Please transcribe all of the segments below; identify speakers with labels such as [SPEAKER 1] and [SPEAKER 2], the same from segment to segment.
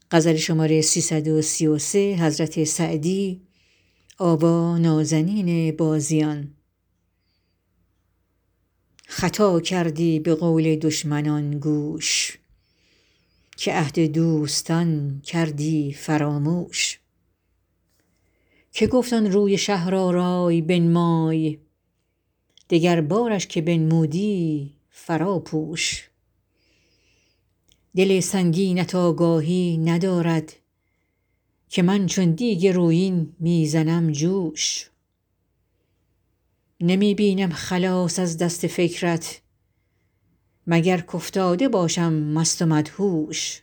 [SPEAKER 1] خطا کردی به قول دشمنان گوش که عهد دوستان کردی فراموش که گفت آن روی شهرآرای بنمای دگربارش که بنمودی فراپوش دل سنگینت آگاهی ندارد که من چون دیگ رویین می زنم جوش نمی بینم خلاص از دست فکرت مگر کافتاده باشم مست و مدهوش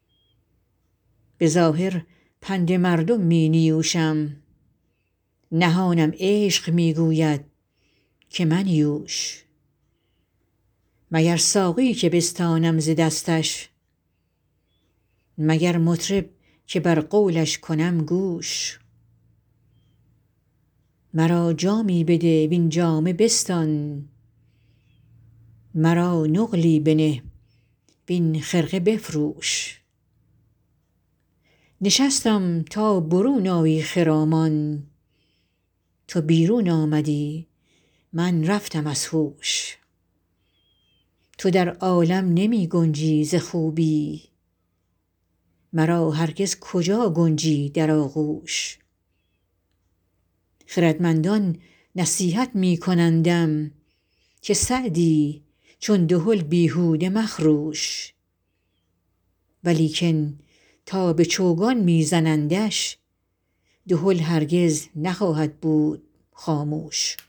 [SPEAKER 1] به ظاهر پند مردم می نیوشم نهانم عشق می گوید که منیوش مگر ساقی که بستانم ز دستش مگر مطرب که بر قولش کنم گوش مرا جامی بده وین جام بستان مرا نقلی بنه وین خرقه بفروش نشستم تا برون آیی خرامان تو بیرون آمدی من رفتم از هوش تو در عالم نمی گنجی ز خوبی مرا هرگز کجا گنجی در آغوش خردمندان نصیحت می کنندم که سعدی چون دهل بیهوده مخروش ولیکن تا به چوگان می زنندش دهل هرگز نخواهد بود خاموش